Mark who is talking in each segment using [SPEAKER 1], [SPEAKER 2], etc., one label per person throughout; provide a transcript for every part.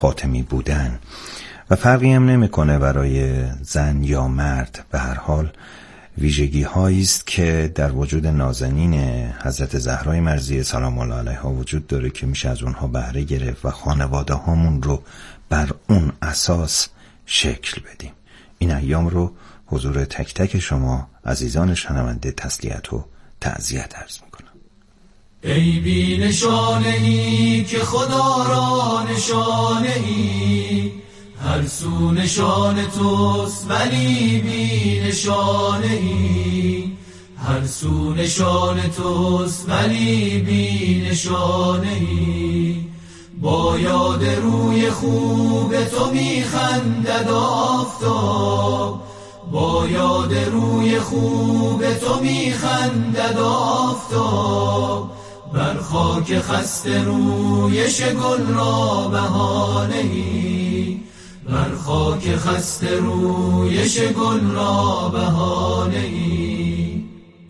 [SPEAKER 1] قاطمی بودن و فرقی هم نمیکنه برای زن یا مرد. به هر حال ویژگی هایی است که در وجود نازنین حضرت زهرای مرضیه سلام الله علیها وجود داره که میشه از اونها بهره گرفت و خانواده هامون رو بر اون اساس شکل بدیم. این ایام رو حضور تک تک شما عزیزان شنونده تسلیت و تعزیت عرض میکنم.
[SPEAKER 2] ای بی نشانه ای که خدا را نشانه ای، هر سو نشانه توست ولی بی نشانه ای، هر سو نشانه توست ولی بی نشانه ای. با یاد روی خوب تو میخندد آفتاب، با یاد روی خوب تو میخندد آفتاب. بر خاک خسته رویش گل را بهانه‌ای، بر خاک خسته رویش گل را بهانه‌ای.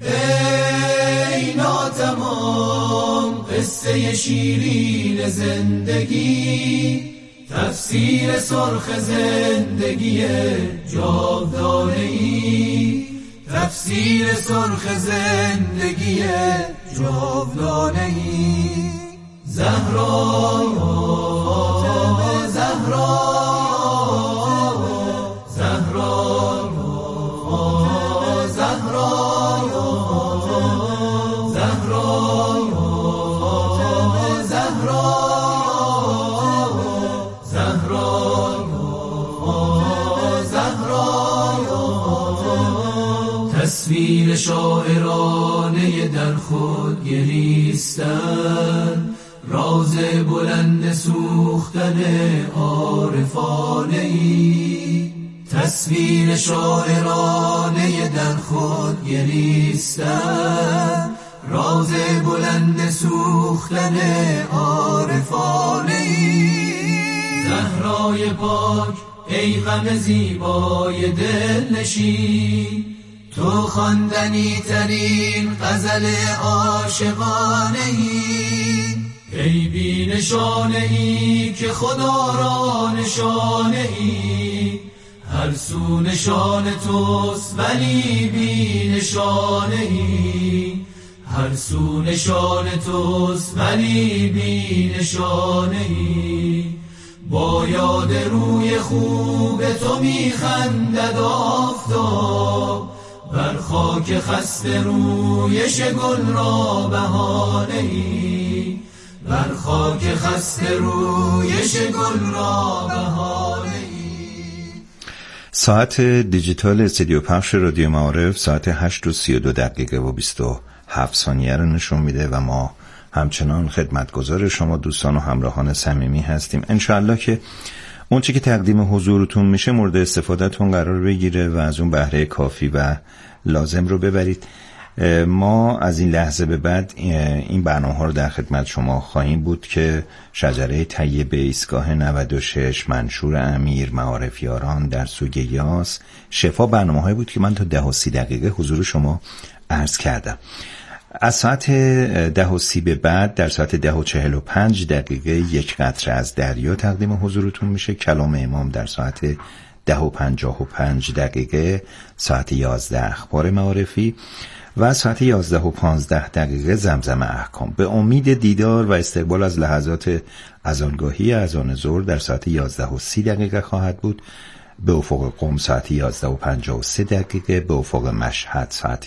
[SPEAKER 2] ای ناتمام قصه شیرین زندگی، تفسیر سرخ زندگی جاودانه‌ای، تفسیر سرخ زندگی جاودانه‌ای. زهرا فاطمه زهرا، زهرا زهرا زهرا فاطمه زهرا، زهرا زهرا. تصویر شاعرانه در خود گریستن، راز بلند سوختن عارفانه‌ای. تصویر شاعرانه در خود گریستن، راز بلند سوختن عارفانه‌ای. زهرای پاک ای غم زیبای دلنشین، تو خواندنی ترین غزل عاشقانه‌ای. ای بی نشانه ای که خدا را نشانه ای، هر سو نشانه توست ولی بی نشانه ای، هر سو نشانه توست ولی بی نشانه ای. با یاد روی خوب تو میخندد آفتاب، بر خاک خسته رویش گل را بهانه‌ای، بر خاک خسته رویش گل را بهانه‌ای.
[SPEAKER 1] ساعت دیجیتال استودیو پخش رادیو معارف ساعت 8:32 و 27 ثانیه رو نشون میده و ما همچنان خدمتگزار شما دوستان و همراهان صمیمی هستیم. انشاءالله که اون چی که تقدیم حضورتون میشه مورد استفادهتون قرار بگیره و از اون بهره کافی و لازم رو ببرید. ما از این لحظه به بعد این برنامه ها رو در خدمت شما خواهیم بود که شجره طیبه، ایستگاه 96، منشور امیر، معارف یاران، در سوگ یاس، شفا برنامه هایی بود که من تا 10:30 حضور شما عرض کردم. از ساعت 10:30 به بعد در ساعت 10:45 یک قطره از دریا تقدیم حضورتون میشه. کلام امام در ساعت 10:55 ساعت 11 اخبار معارفی و ساعت 11:15 زمزم احکام. به امید دیدار و استقبال از لحظات اذانگاهی اذان ظهر در ساعت 11:30 خواهد بود. به افق قم ساعت 11:53، به افق مشهد ساعت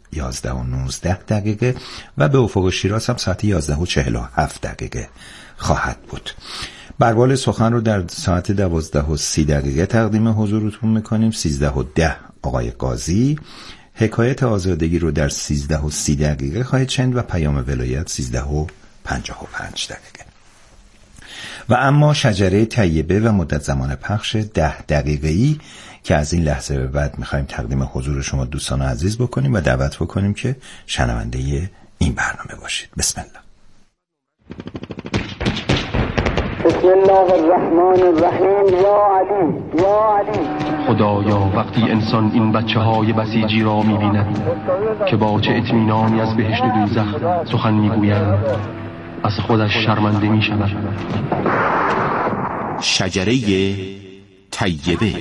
[SPEAKER 1] 11:19 و به افق شیراز هم ساعت 11:47 خواهد بود. بروال سخن رو در ساعت 12:30 تقدیم حضورتون میکنیم. 13:10 آقای قاضی حکایت آزادگی رو در 13:30 خواهید شنید و پیام ولایت 13:55. و اما شجره طیبه و مدت زمان پخش 10 دقیقه‌ای که از این لحظه به بعد میخوایم تقدیم حضور شما دوستان عزیز بکنیم و دعوت بکنیم که شنونده این برنامه باشید. بسم الله.
[SPEAKER 3] بسم الله الرحمن الرحیم. یا علی یا علی.
[SPEAKER 4] خدایا وقتی انسان این بچه‌های بسیجی را می‌بیند که با چه اطمینانی از بهشت و دوزخ سخن می‌گویند، از خودش شرمنده می‌شود.
[SPEAKER 5] شجره طیبه.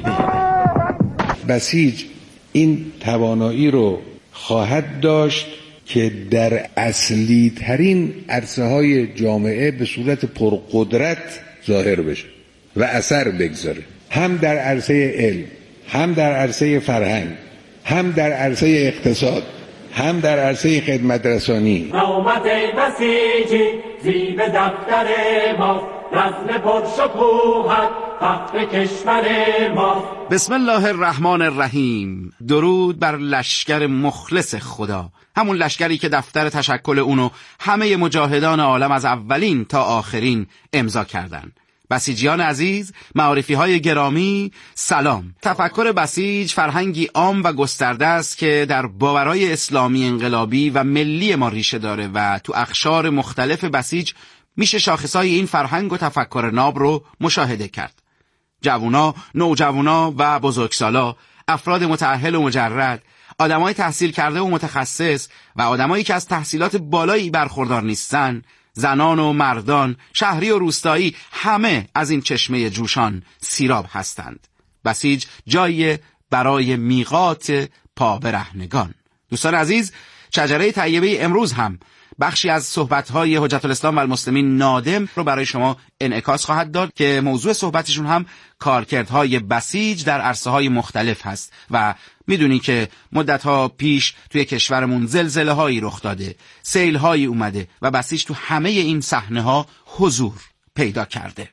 [SPEAKER 6] بسیج این توانایی رو خواهد داشت که در اصلی ترین عرصه های جامعه به صورت پرقدرت ظاهر بشه و اثر بگذاره، هم در عرصه علم، هم در عرصه فرهنگ، هم در عرصه اقتصاد، هم در عرصه خدمت رسانی.
[SPEAKER 7] نومت بسیجی زیب دفتر ما، رزم پرشکوهت فخر کشور ما.
[SPEAKER 8] بسم الله الرحمن الرحیم. درود بر لشکر مخلص خدا، همون لشکری که دفتر تشکل اونو همه مجاهدان عالم از اولین تا آخرین امضا کردن. بسیجیان عزیز، معارفی های گرامی، سلام. تفکر بسیج فرهنگی عام و گسترده است که در باورهای اسلامی انقلابی و ملی ما ریشه داره و تو اقشار مختلف بسیج میشه شاخصهای این فرهنگ و تفکر ناب رو مشاهده کرد. جوونا، نوجوانا و بزرگسالا، افراد متأهل و مجرد، آدمای تحصیل کرده و متخصص و آدمایی که از تحصیلات بالایی برخوردار نیستن، زنان و مردان، شهری و روستایی، همه از این چشمه جوشان سیراب هستند. بسیج جایی برای میقات پابرهنگان. دوستان عزیز، شجره طیبه امروز هم بخشی از صحبت‌های حجت الاسلام و المسلمین نادم رو برای شما انعکاس خواهد داد که موضوع صحبتشون هم کارکردهای بسیج در عرصه‌های مختلف هست و میدونی که مدت‌ها پیش توی کشورمون زلزله‌هایی رخ داده، سیل‌هایی اومده و بسیج تو همه این صحنه‌ها حضور پیدا کرده.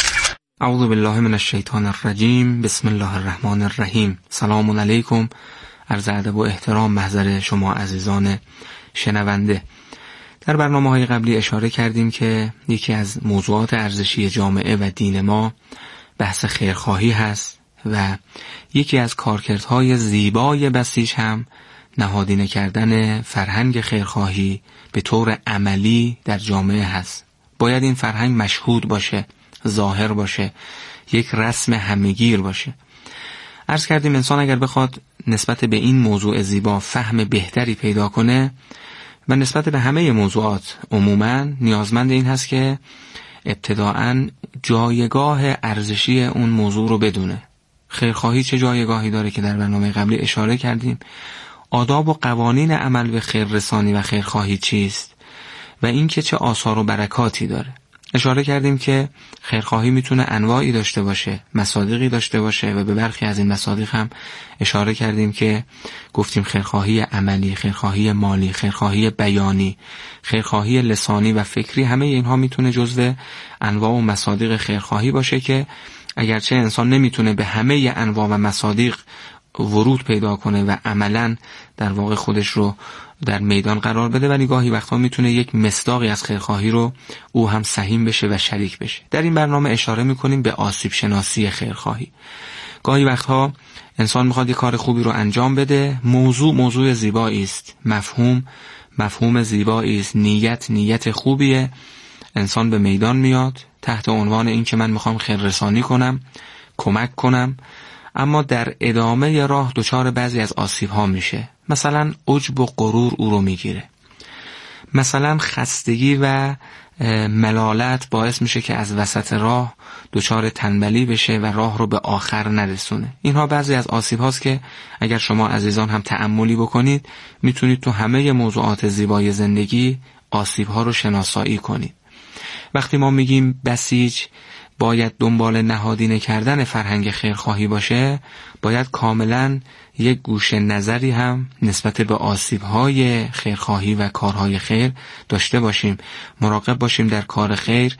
[SPEAKER 9] اعوذ بالله من الشیطان الرجیم. بسم الله الرحمن الرحیم. سلام علیکم. عرض ادب و احترام محضر شما عزیزان شنونده. در برنامه‌های قبلی اشاره کردیم که یکی از موضوعات ارزشی جامعه و دین ما بحث خیرخواهی هست و یکی از کارکردهای زیبای بسیج هم نهادینه کردن فرهنگ خیرخواهی به طور عملی در جامعه هست. باید این فرهنگ مشهود باشه، ظاهر باشه، یک رسم همگیر باشه. عرض کردیم انسان اگر بخواد نسبت به این موضوع زیبا فهم بهتری پیدا کنه و نسبت به همه موضوعات عموماً نیازمند این هست که ابتداعاً جایگاه ارزشی اون موضوع رو بدونه. خیرخواهی چه جایگاهی داره که در برنامه قبلی اشاره کردیم، آداب و قوانین عمل به خیررسانی و خیرخواهی چیست و این که چه آثار و برکاتی داره. اشاره کردیم که خیرخواهی میتونه انواعی داشته باشه، مصادیقی داشته باشه و به برخی از این مصادیق هم اشاره کردیم که گفتیم خیرخواهی عملی، خیرخواهی مالی، خیرخواهی بیانی، خیرخواهی لسانی و فکری، همه اینها میتونه جزو انواع و مصادیق خیرخواهی باشه که اگرچه انسان نمیتونه به همه انواع و مصادیق ورود پیدا کنه و عملاً در واقع خودش رو در میدان قرار بده، ولی گاهی وقتا میتونه یک مصداقی از خیرخواهی رو او هم سهیم بشه و شریک بشه. در این برنامه اشاره میکنیم به آسیب شناسی خیرخواهی. گاهی وقتها انسان میخواد یک کار خوبی رو انجام بده، موضوع زیبایی است، مفهوم زیبایی است، نیت خوبیه، انسان به میدان میاد تحت عنوان این که من میخوام خیررسانی کنم، کمک کنم، اما در ادامه راه دچار بعضی از آسیب ها میشه. مثلا عجب و غرور او رو میگیره، مثلا خستگی و ملالت باعث میشه که از وسط راه دچار تنبلی بشه و راه رو به آخر نرسونه. اینها بعضی از آسیب هاست که اگر شما عزیزان هم تأملی بکنید میتونید تو همه موضوعات زیبای زندگی آسیب ها رو شناسایی کنید. وقتی ما میگیم بسیج باید دنبال نهادینه کردن فرهنگ خیرخواهی باشه، باید کاملا یک گوشه نظری هم نسبت به آسیب‌های خیرخواهی و کارهای خیر داشته باشیم. مراقب باشیم در کار خیر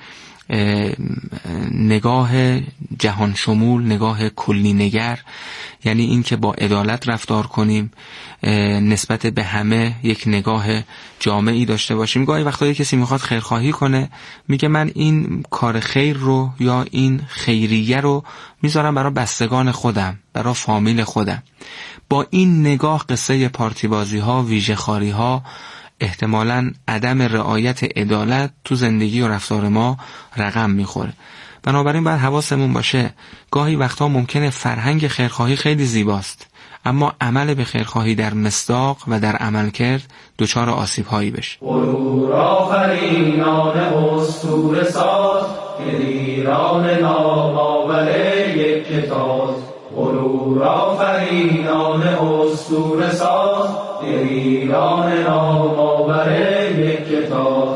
[SPEAKER 9] نگاه جهان شمول، نگاه کلی نگر، یعنی این که با عدالت رفتار کنیم، نسبت به همه یک نگاه جامعی داشته باشیم. گاهی وقتا کسی میخواد خیرخواهی کنه، میگه من این کار خیر رو یا این خیریه رو میذارم برای بستگان خودم، برای فامیل خودم. با این نگاه قصه پارتی بازی ها، ویژه خاری ها، احتمالاً عدم رعایت عدالت تو زندگی و رفتار ما رقم میخوره. بنابراین باید حواسمون باشه گاهی وقتا ممکنه فرهنگ خیرخواهی خیلی زیباست، اما عمل به خیرخواهی در مصداق و در عمل کرد دچار آسیب هایی بشه.
[SPEAKER 7] غرور آفرینان اسطوره ساز
[SPEAKER 2] ایران نامآور یک کتاز، غرور آفرینان اسطوره ساز، ایران نامآور یک کتاز.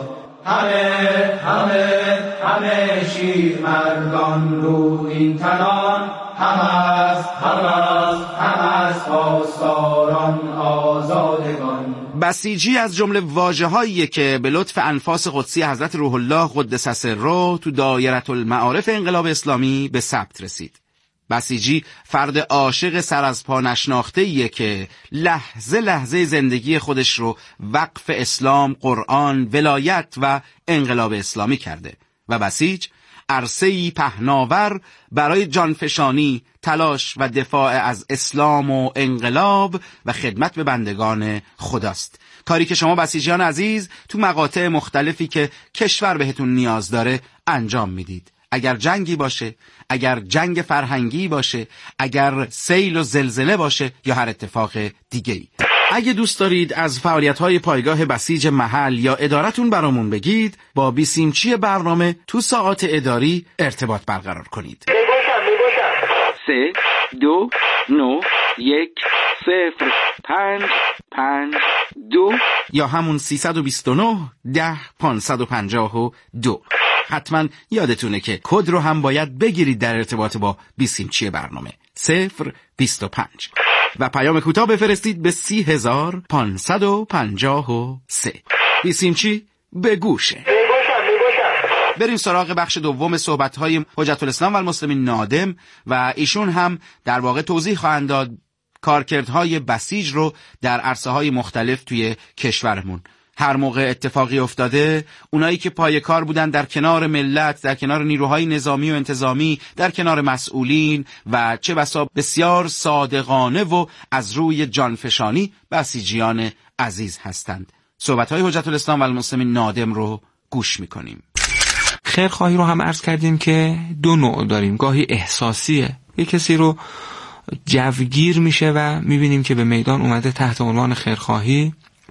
[SPEAKER 2] همه شیر مردان رو این تنان، هم از پاسداران آزادگان.
[SPEAKER 8] بسیجی از جمله واژه‌هایی که به لطف انفاس قدسی حضرت روح الله قدس سره تو دایره المعارف انقلاب اسلامی به ثبت رسید. بسیجی فرد عاشق سر از پا نشناخته‌ایه که لحظه لحظه زندگی خودش رو وقف اسلام، قرآن، ولایت و انقلاب اسلامی کرده و بسیج عرصه‌ای پهناور برای جانفشانی، تلاش و دفاع از اسلام و انقلاب و خدمت به بندگان خداست. کاری که شما بسیجیان عزیز تو مقاطع مختلفی که کشور بهتون نیاز داره انجام میدید. اگر جنگی باشه، اگر جنگ فرهنگی باشه، اگر سیل و زلزله باشه یا هر اتفاق دیگه‌ای. اگه دوست دارید از فعالیت‌های پایگاه بسیج محل یا ادارتون برامون بگید، با بیسیمچی برنامه تو ساعات اداری ارتباط برقرار کنید.
[SPEAKER 10] 3 2 9 1 0 5 5 2
[SPEAKER 8] یا همون 329 10 552. حتما یادتونه که کد رو هم باید بگیرید در ارتباط با بیسیمچی برنامه 025 و پیام کوتاه بفرستید به 30553. بیسیمچی به گوشه. بریم سراغ بخش دوم صحبت‌های حجت الاسلام و المسلمین نادم و ایشون هم در واقع توضیح خواهند داد کارکردهای بسیج رو در عرصه‌های مختلف توی کشورمون. هر موقع اتفاقی افتاده، اونایی که پای کار بودن در کنار ملت، در کنار نیروهای نظامی و انتظامی، در کنار مسئولین و چه بسا بسیار صادقانه و از روی جانفشانی بسیجیان عزیز هستند. صحبت‌های حجت الاسلام و المسلمین نادم رو گوش می‌کنیم.
[SPEAKER 9] خیرخواهی رو هم عرض کردیم که دو نوع داریم. گاهی احساسیه، یه کسی رو جوگیر میشه و میبینیم که به میدان اومده تحت عنوان خیرخواهی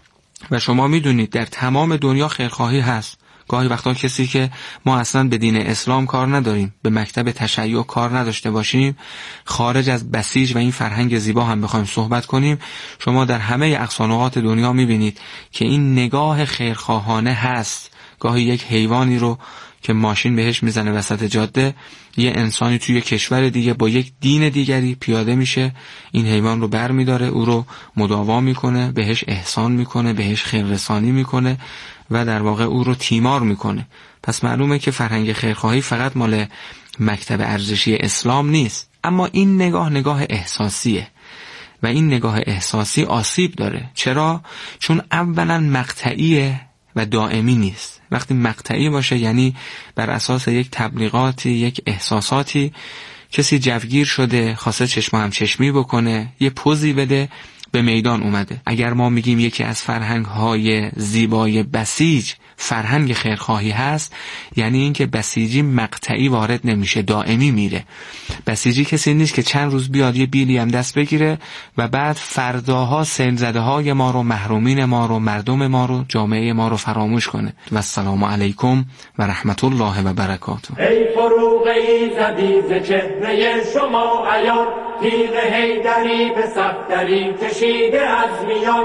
[SPEAKER 9] و شما میدونید در تمام دنیا خیرخواهی هست. گاهی وقتا کسی که ما اصلا به دین اسلام کار نداریم، به مکتب تشیع کار نداشته باشیم، خارج از بسیج و این فرهنگ زیبا هم بخوایم صحبت کنیم، شما در همه اقصانقاط دنیا میبینید که این نگاه خیرخواهانه هست. گاهی یک حیوانی رو که ماشین بهش میزنه وسط جاده، یه انسانی توی کشور دیگه با یک دین دیگری پیاده میشه، این حیوان رو بر میداره، او رو مداوا میکنه، بهش احسان میکنه، بهش خیررسانی میکنه و در واقع او رو تیمار میکنه. پس معلومه که فرهنگ خیرخواهی فقط مال مکتب ارزشی اسلام نیست، اما این نگاه احساسیه و این نگاه احساسی آسیب داره. چرا؟ چون اولا مقطعیه و دائمی نیست. وقتی مقطعی باشه یعنی بر اساس یک تبلیغاتی، یک احساساتی کسی جوگیر شده، خواسته چشم هم چشمی بکنه، یه پوزی بده، به میدان اومده. اگر ما میگیم یکی از فرهنگ‌های زیبای بسیج فرهنگ خیرخواهی هست، یعنی اینکه بسیجی مقطعی وارد نمیشه، دائمی میره. بسیجی کسی نیست که چند روز بیاد یه بیلی هم دست بگیره و بعد فرداها سیلزده های ما رو، محرومین ما رو، مردم ما رو، جامعه ما رو فراموش کنه. و السلام علیکم و رحمت الله و برکاته.
[SPEAKER 7] ای فروغی زدی ز چهره شما عیان، تیغ حیدری به صفدری کشیده از میان،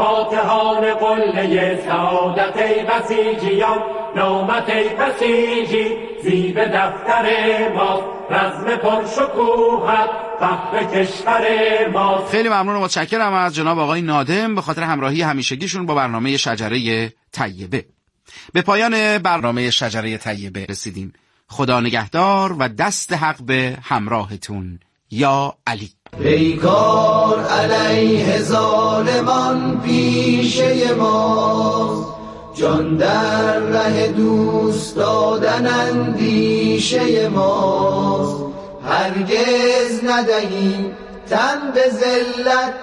[SPEAKER 7] فاتحان قله سعادت ای بسیجیان، نامت ای بسیجی زیب دفتر ماست، رزم پرشکوهت فخر کشور ماست.
[SPEAKER 8] خیلی ممنون و متشکرم از جناب آقای نادم به خاطر همراهی همیشگیشون با برنامه شجره طیبه. به پایان برنامه شجره طیبه رسیدیم. خدا نگهدار و دست حق به همراهتون. یا علی.
[SPEAKER 2] پیکار علیه ظالمان پیشه ماست، جان در ره دوست دادن اندیشه ماست. هرگز ندهیم تن به ذلت،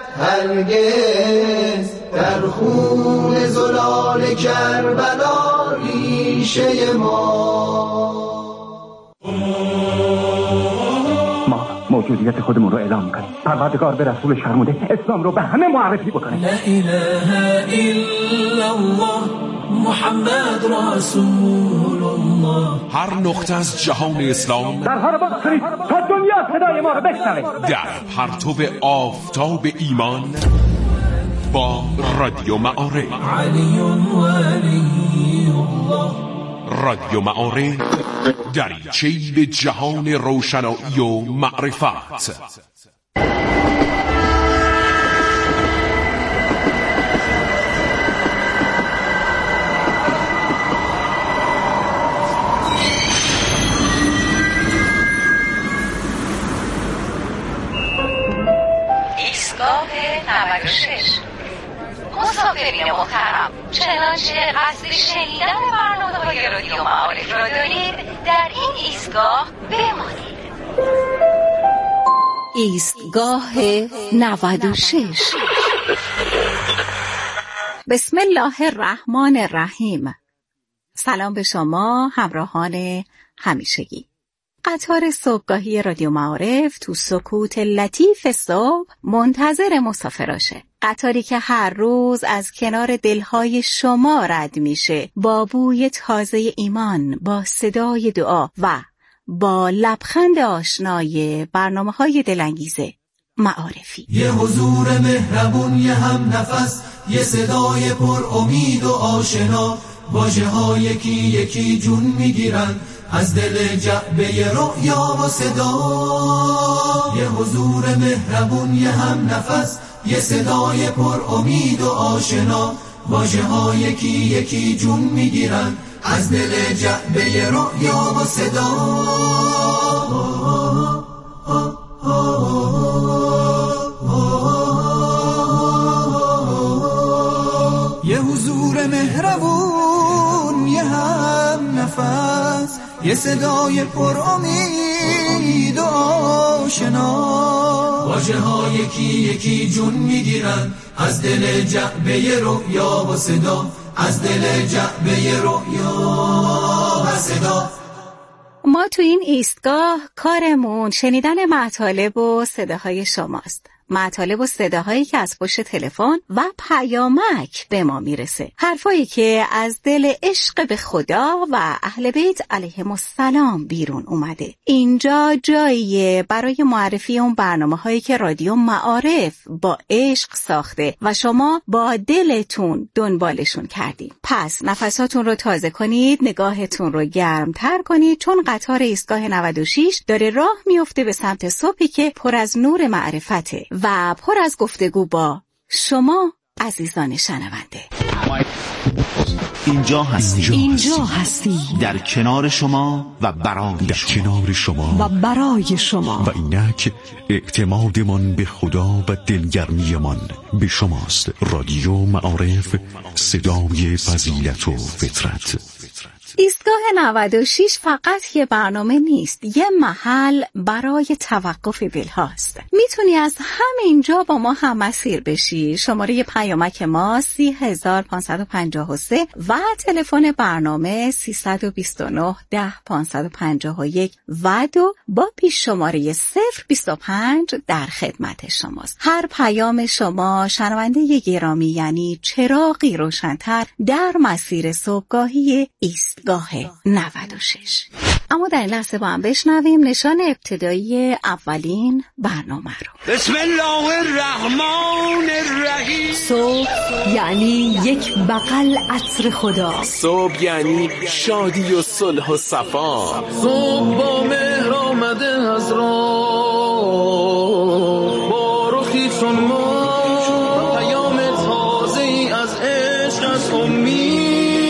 [SPEAKER 2] هرگز در خون زلال کربلا ریشه ماست.
[SPEAKER 11] موجودیت خودمون رو اعلام میکنیم. پروردگار به رسول شرموده اسلام رو به همه معرفی بکنه.
[SPEAKER 2] لا اله الا الله محمد رسول الله.
[SPEAKER 12] هر نقطه از جهان اسلام
[SPEAKER 11] درها رو باز کنید تا دنیا صدای ما رو بشنوه.
[SPEAKER 12] در پرتو آفتاب ایمان با رادیو معارف. رادیو معارف دریچه‌ای به جهان روشنایی و معرفت.
[SPEAKER 13] ایستگاه 96. مسافرین محترم، چنانچه قصد شنیدن برنامه‌های رادیو معارف را دارید، در این ایستگاه بمانید. ایستگاه 96. بسم الله الرحمن الرحیم. سلام به شما همراهان همیشگی. قطار صبحگاهی رادیو معارف تو سکوت لطیف صبح منتظر مسافراشه. قطاری که هر روز از کنار دلهای شما رد میشه، با بوی تازه ایمان، با صدای دعا و با لبخند آشنای برنامه‌های دلانگیز معارفی.
[SPEAKER 14] یه حضور مهربون، یه هم نفس، یه صدای پر امید و آشنا، واژه‌ها یکی یکی جون میگیرن از دل جعبه رؤیا و صدا. یه حضور مهربون، یه هم نفس، یه صدای پر امید و آشنا، واژه‌ها یکی یکی جون میگیرن از دل جعبه رؤیا و صدا. یه حضور مهربون، یه هم نفس، یه صدای پر امید و آشنا، واژه‌ها یکی یکی جون میگیرن از دل جعبه رؤیا و صدا، از دل جعبه رؤیا و صدا.
[SPEAKER 13] ما تو این ایستگاه کارمون شنیدن مطالب و صداهای شماست. مطالب و صداهایی که از پشت تلفن و پیامک به ما میرسه. حرفایی که از دل عشق به خدا و اهل بیت علیهم السلام بیرون اومده. اینجا جاییه برای معرفی اون برنامه‌هایی که رادیو معارف با عشق ساخته و شما با دلتون دنبالشون کردید. پس نفساتون رو تازه کنید، نگاهتون رو گرمتر کنید، چون قطار ایستگاه 96 داره راه میفته به سمت صبحی که پر از نور معرفته و پر از گفتگو با شما عزیزان شنونده.
[SPEAKER 5] اینجا هستی.
[SPEAKER 15] در کنار شما و برای
[SPEAKER 16] شما. و اینک اعتمادمان به خدا و دلگرمیمان به شماست. رادیو معارف، صدای فضیلت و فطرت.
[SPEAKER 13] ایستگاه 96 فقط یه برنامه نیست، یه محل برای توقف دلهاست. میتونی از همینجا با ما هم مسیر بشی. شماره پیامک ما 30553 و تلفن برنامه 329 10 551 و 2 با پیش شماره 025 در خدمت شماست. هر پیام شما شنونده گرامی، یعنی چراغی روشن‌تر در مسیر صبحگاهی ایستگاه 96. اما در این لحظه با هم بشنویم نشان ابتدایی اولین برنامه رو.
[SPEAKER 17] بسم الله الرحمن الرحیم.
[SPEAKER 18] صبح یعنی یک بغل عطر خدا.
[SPEAKER 12] صبح یعنی شادی و صلح و صفا.
[SPEAKER 17] صبح با مهر آمده از راه، با رخی چون ما، پیام تازه ای از عشق، از امید،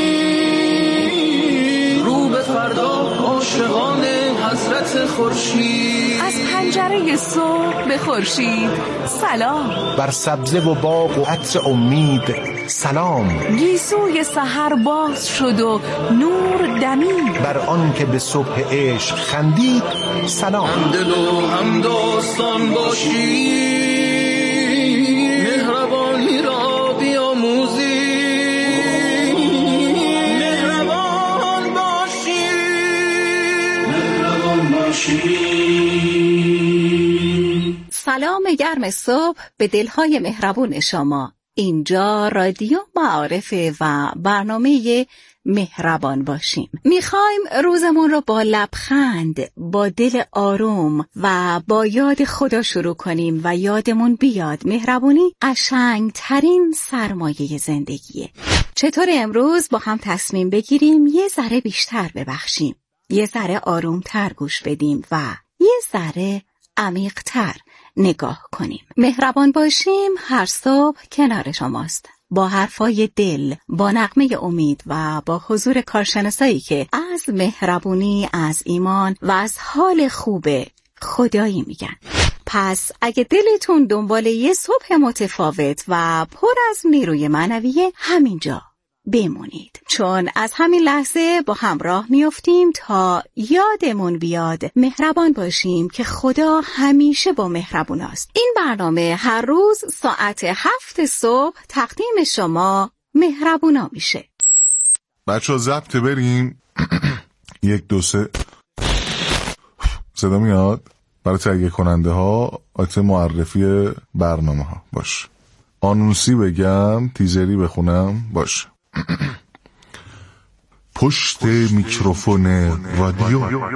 [SPEAKER 17] عاشقان حضرت خورشید.
[SPEAKER 18] از پنجره صبح به خورشید سلام.
[SPEAKER 19] بر سبزه و باغ و عطر امید سلام.
[SPEAKER 18] گیسوی سحر باز شد و نور دمید.
[SPEAKER 19] بر آن که به صبح عشق خندید سلام.
[SPEAKER 17] همدل و همداستان باشی، مهربانی را بیاموزی.
[SPEAKER 13] سلام گرم صبح به دلهای مهربون شما. اینجا رادیو معارف و برنامه مهربان باشیم. میخوایم روزمون رو با لبخند، با دل آروم و با یاد خدا شروع کنیم و یادمون بیاد مهربونی قشنگترین سرمایه زندگیه. چطور امروز با هم تصمیم بگیریم یه ذره بیشتر ببخشیم، یه ذره آرومتر گوش بدیم و یه ذره عمیق‌تر نگاه کنیم. مهربان باشیم هر صبح کنار شماست، با حرفای دل، با نغمه امید و با حضور کارشناسایی که از مهربونی، از ایمان و از حال خوب خدایی میگن. پس اگه دلتون دنبال یه صبح متفاوت و پر از نیروی معنویه، همینجا بمونید، چون از همین لحظه با هم راه میافتیم تا یادمون بیاد مهربان باشیم که خدا همیشه با مهربوناست. این برنامه هر روز ساعت 7 صبح تقدیم شما مهربونا میشه.
[SPEAKER 20] بچه ها ضبط بریم. 1 2 3 صدا میاد؟ برای تهیه کننده ها آیتم معرفی برنامه ها باش. آنونسی بگم، تیزری بخونم باش. پشت میکروفون رادیو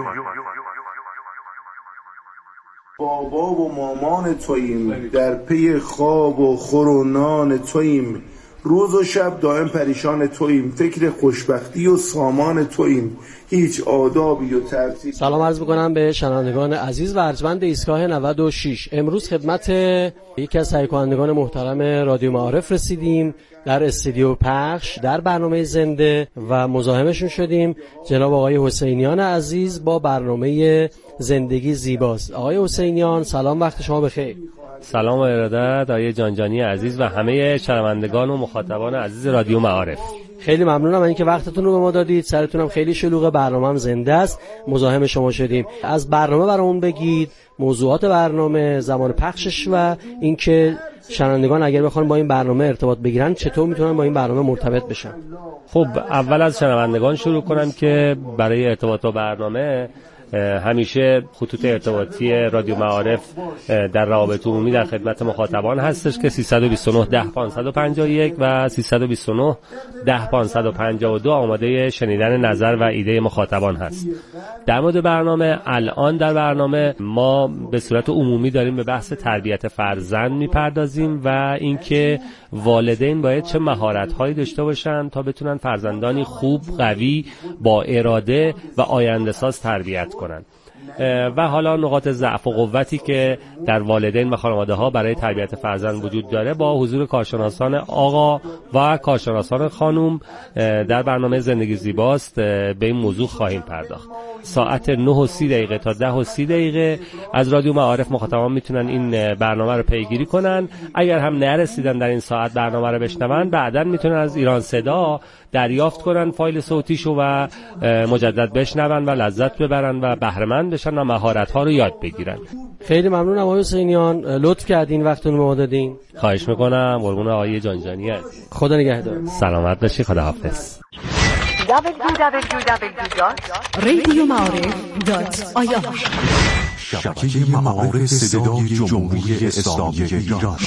[SPEAKER 21] بابا و مامان توییم، در پی خواب و خور و نان توییم، روز و شب دائم پریشان توییم، فکر خوشبختی و سامان توییم، هیچ آدابی و ترتیب.
[SPEAKER 22] سلام عرض می‌کنم به شنوندگان عزیز و ارجمند ایستگاه 96. امروز خدمت یکی از تهیه کنندگان محترم رادیو معارف رسیدیم در استودیو پخش در برنامه زنده و مزاحمشون شدیم. جناب آقای حسینیان عزیز با برنامه زندگی زیباست. آقای حسینیان سلام، وقت شما بخیر.
[SPEAKER 23] سلام و ارادت آقای جانجانی عزیز و همه شنوندگان و مخاطبان عزیز رادیو معارف.
[SPEAKER 22] خیلی ممنونم از اینکه وقتتون رو به ما دادید. سرتونم خیلی شلوغه، برنامه‌ام زنده است، مزاحم شما شدیم. از برنامه برامون بگید، موضوعات برنامه، زمان پخشش و اینکه شنوندگان اگر بخوان با این برنامه ارتباط بگیرن چطور میتونن با این برنامه مرتبط بشن.
[SPEAKER 23] خب اول از شنوندگان شروع کنم که برای ارتباط با برنامه همیشه خطوط ارتباطی رادیو معارف در روابط عمومی در خدمت مخاطبان هستش که 329 10 551 و 329 10 552 آماده شنیدن نظر و ایده مخاطبان هست. در مورد برنامه، الان در برنامه ما به صورت عمومی داریم به بحث تربیت فرزند میپردازیم و اینکه والدین باید چه مهارت‌هایی داشته باشن تا بتونن فرزندانی خوب، قوی، با اراده و آینده‌ساز تربیت کنن و حالا نقاط ضعف و قوتی که در والدین و خانواده‌ها برای تربیت فرزند وجود داره با حضور کارشناسان آقا و کارشناسان خانم در برنامه زندگی زیباست به این موضوع خواهیم پرداخت. ساعت 9:30 تا 10:30 از رادیو معارف مخاطبان میتونن این برنامه رو پیگیری کنن. اگر هم نرسیدن در این ساعت برنامه رو بشنون، بعداً میتونن از ایران صدا دریافت کنن فایل صوتیشو و مجدد بشنون و لذت ببرن و بهره مند بشن و مهارت‌ها رو یاد بگیرن.
[SPEAKER 22] خیلی ممنونم آقای حسینیان، لطف کردین وقتتون رو به ما دادین.
[SPEAKER 23] خواهش میکنم. قربون آقای جانجانی هست.
[SPEAKER 22] خدا نگهدار.
[SPEAKER 23] سلامت باشی. خداحافظ.
[SPEAKER 5] www.radioma'arif.ir
[SPEAKER 16] شبکه معارف صدای جمهوری اسلامی ایران.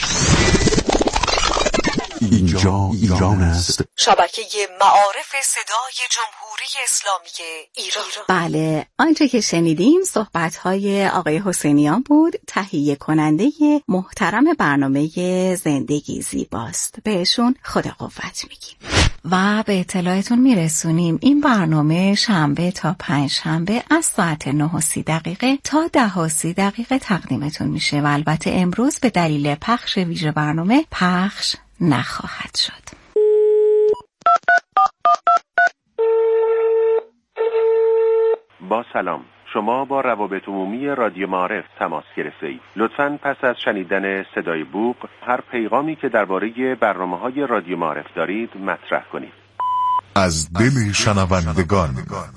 [SPEAKER 16] اینجا ایران است.
[SPEAKER 5] شبکه معارف صدای جمهوری اسلامی ایران.
[SPEAKER 13] بله، آنچه که شنیدیم صحبت‌های آقای حسینیان بود، تهیه کننده محترم برنامه زندگی زیباست. بهشون خدا قوت میگیم. و به اطلاعتون میرسونیم این برنامه شنبه تا پنجشنبه از ساعت 9:30 تا 10:30 تقدیمتون میشه و البته امروز به دلیل پخش ویژه برنامه پخش نخواهد شد.
[SPEAKER 24] با سلام، شما با روابط عمومی رادیو معارف تماس گرفته‌اید. لطفاً پس از شنیدن صدای بوق هر پیغامی که درباره برنامه‌های رادیو معارف دارید مطرح کنید.
[SPEAKER 20] از دل شنوندگان.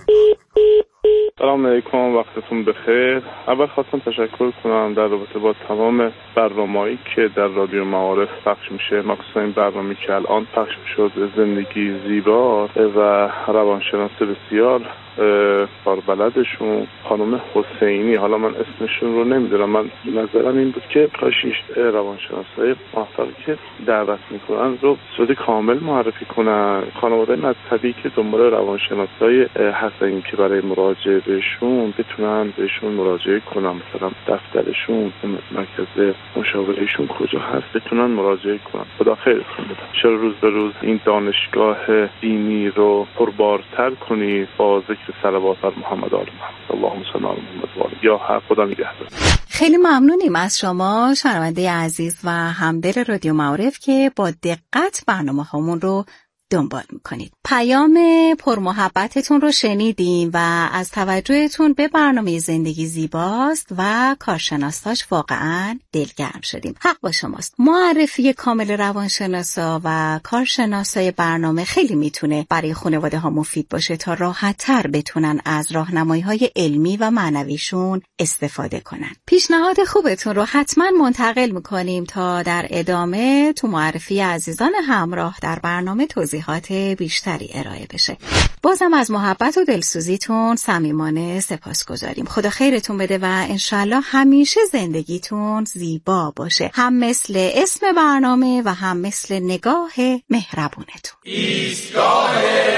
[SPEAKER 25] سلام علیکم، وقتتون بخیر. اول خواستم تشکر کنم در رابطه با تمام برنامه‌هایی که در رادیو معارف پخش میشه، مخصوصا این برنامه‌ای که الان پخش شد زندگی زیبا و روانشناس بسیار کاربلدشون خانم حسینی، حالا من اسمشون رو نمیدونم، من نظرم این بود که کاشیش روانشناسای محتوی که دعوت میکنن رو صورت کامل معرفی کنن. خانواده مذهبی که دنبال روانشناسای هستن که برای مراجعه بهشون بتونن بهشون مراجعه کنن، مثلا دفترشون، مرکز مشاورهشون کجا هست، بتونن مراجعه کنن. خدا خیرتون بده. چرا روز به روز این دانشگاه دینی رو پربارتر کنید با ذکر صلوات بر محمد آل محمد، اللهم صل علی محمد و آله. یا حق خدا نگهدار.
[SPEAKER 13] خیلی ممنونیم از شما شنونده عزیز و همدل رادیو معارف که با دقت برنامه‌هامون رو دنبال میکنید. پیام پرمحبتتون رو شنیدیم و از توجهتون به برنامه زندگی زیباست و کارشناساش واقعا دلگرم شدیم. حق با شماست. معرفی کامل روانشناسا و کارشناسای برنامه خیلی میتونه برای خانواده ها مفید باشه تا راحت تر بتونن از راهنمایی های علمی و معنویشون استفاده کنن. پیشنهاد خوبتون رو حتما منتقل میکنیم تا در ادامه تو معرفی عزیزان همراه در برنامه توضیحات بیشتری ارائه بشه. بازم از محبت و دلسوزیتون صمیمانه سپاسگزاریم. خدا خیرتون بده و انشالله همیشه زندگیتون زیبا باشه، هم مثل اسم برنامه و هم مثل نگاه مهربونتون.
[SPEAKER 2] ایستگاه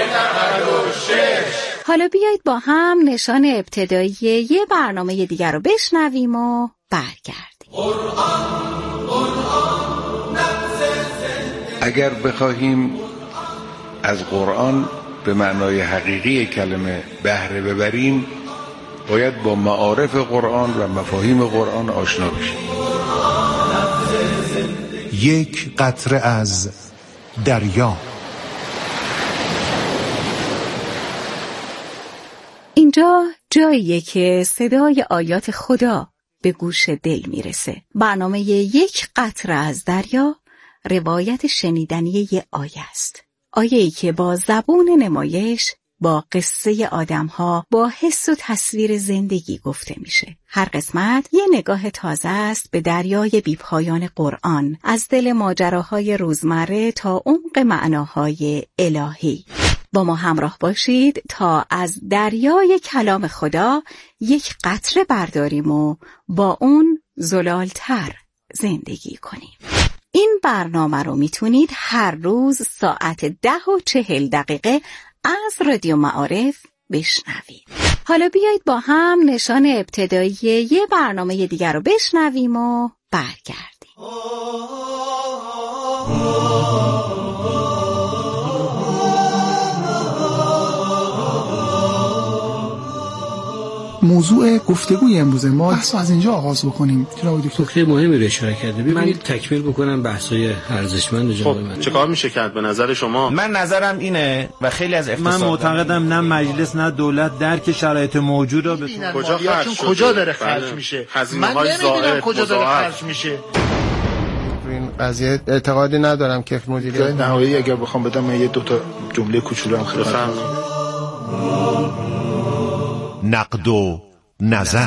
[SPEAKER 2] 96.
[SPEAKER 13] حالا بیایید با هم نشان ابتدایی یه برنامه دیگر رو بشنویم و برگردیم.
[SPEAKER 1] اگر بخواهیم از قرآن به معنای حقیقی کلمه بهره ببریم، باید با معارف قرآن و مفاهیم قرآن آشنا بشیم.
[SPEAKER 19] یک قطره از دریا.
[SPEAKER 13] اینجا جاییه که صدای آیات خدا به گوش دل میرسه. برنامه یک قطره از دریا روایت شنیدنی یه آیه است. آیه‌ای که با زبون نمایش، با قصه آدم‌ها، با حس و تصویر زندگی گفته میشه. هر قسمت یه نگاه تازه است به دریای بی‌پایان قرآن، از دل ماجراهای روزمره تا عمق معناهای الهی. با ما همراه باشید تا از دریای کلام خدا یک قطره برداریم و با اون زلالتر زندگی کنیم. این برنامه رو میتونید هر روز ساعت 10:40 از رادیو معارف بشنوید. حالا بیایید با هم نشان ابتدایی یه برنامه دیگر رو بشنویم و برگردیم.
[SPEAKER 3] موضوع گفتگوی امروز ما بحث از اینجا آغاز بکنیم. جناب دکتر
[SPEAKER 4] خیلی مهمی رو اشاره کرده. ببینید تکمیل بکنم بحث‌های ارزشمند جناب من.
[SPEAKER 6] چه کار میشه کرد به نظر شما؟
[SPEAKER 10] من نظرم اینه و خیلی از اقتصاد
[SPEAKER 26] من معتقدم نه مجلس نه دولت درک شرایط موجود رو
[SPEAKER 6] کجا داره خرج میشه. من نمیدونم کجا داره خرج میشه.
[SPEAKER 27] این قضیه اعتقادی ندارم که مدیریت
[SPEAKER 6] نهایی اگر بخوام بدم من یه دو تا جمله کوچولو هم خدمتتون.
[SPEAKER 16] نقد و نظر.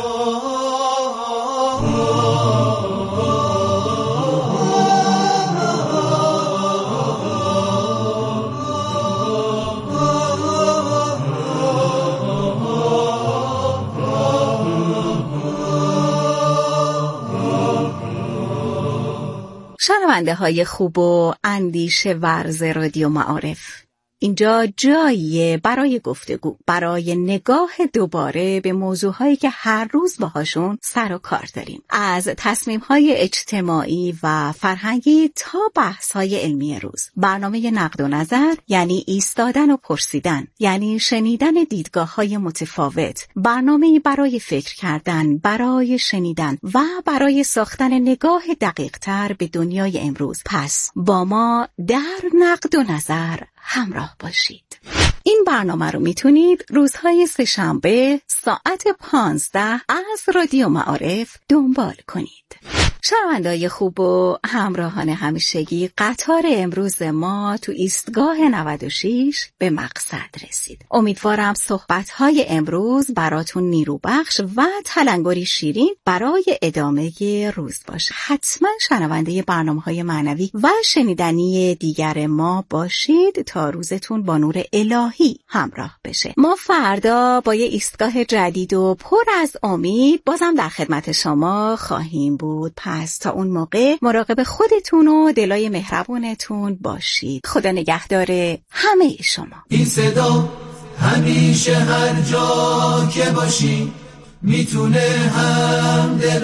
[SPEAKER 13] شنونده های خوب و اندیشه ورز رادیو معارف، اینجا جاییه برای گفتگو، برای نگاه دوباره به موضوعهایی که هر روز باهاشون سر و کار داریم، از تصمیم‌های اجتماعی و فرهنگی تا بحث‌های علمی روز. برنامه نقد و نظر یعنی ایستادن و پرسیدن، یعنی شنیدن دیدگاه‌های متفاوت، برنامه‌ای برای فکر کردن، برای شنیدن و برای ساختن نگاه دقیق‌تر به دنیای امروز. پس با ما در نقد و نظر همراه باشید. این برنامه رو میتونید روزهای سه‌شنبه ساعت 15 از رادیو معارف دنبال کنید. شنونده‌های خوب و همراهان همیشگی، قطار امروز ما تو ایستگاه 96 به مقصد رسید. امیدوارم صحبت‌های امروز براتون نیروبخش و تلنگری شیرین برای ادامه روز باشه. حتما شنونده برنامه‌های معنوی و شنیدنی دیگر ما باشید تا روزتون با نور الهی همراه بشه. ما فردا با یه ایستگاه جدید و پر از امید بازم در خدمت شما خواهیم بود. پس تا اون موقع مراقب خودتون و دلای مهربونتون باشید. خدا نگهدار همه شما.
[SPEAKER 2] این صدا همیشه هر جا که باشی میتونه هم دل